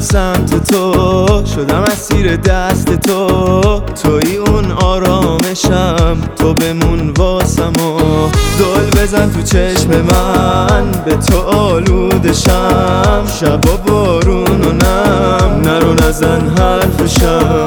سمت تو، شدم اسیر دست تو. توی اون آرامشم، تو بمون واسم و دل بزن تو چشم من، به تو آلودشم. شبا بارون و نم، نرو نزن حرفشم.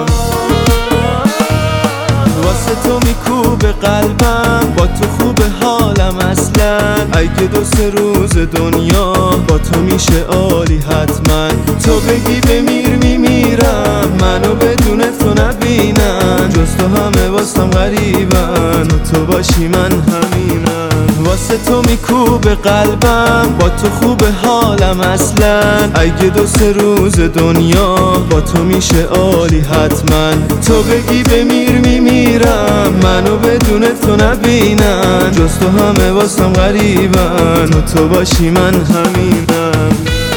واسه تو میکوبه قلبم، با تو خوبه حالم اصلا. اگه 2-3 روز دنیا با تو میشه عالی حتما. تو بگی بمیر میمیرم، منو بدون تو نبینم. جز تو همه واسم غریبن، تو باشی من همینم. واسه تو میکوبه قلبم، با تو خوبه حالم اصلا. اگه 2-3 روز دنیا با تو میشه عالی حتما. تو بگی بمیر میمیرم، منو بدون تو نبینم. جز تو همه واسم غریبن، تو باشی من همینم.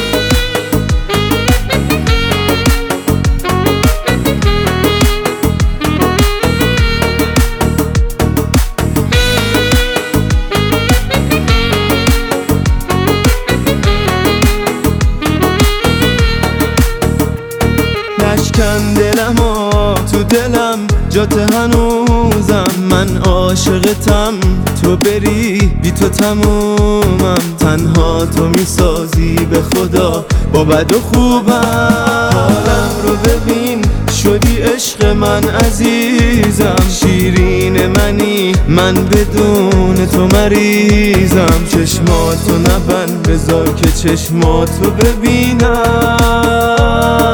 نشکن دلم و تو دلم جات هنوزم. من عاشقتم، تو بری بی تو تمومم. تنها تو میسازی به خدا با بد و خوبم. حالم رو ببین، شدی عشق من عزیزم. شیرین منی، من بدون تو مریضم. چشماتو نبند، بذار که چشماتو ببینم.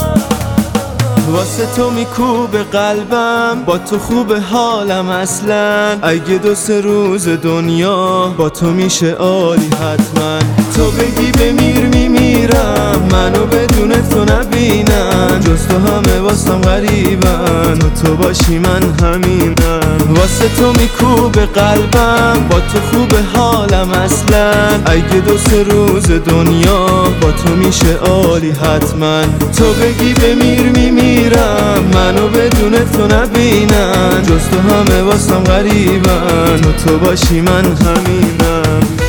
واسه تو میکوبه قلبم، با تو خوبه حالم اصلا. اگه 2-3 روز دنیا با تو میشه عالی حتما. تو بگی بمیر میمیرم، منو بدون تو نبینم. جز تو همه واسم غریبن، تو باشی من همینم. واسه تو میکوبه قلبم، با تو خوبه حالم اصلا. اگه 2-3 روز دنیا با تو میشه عالی حتما. تو بگی بمیر میمیرم، منو بدون تو نبینم. جز تو همه واسم غریبن، تو باشی من همینم.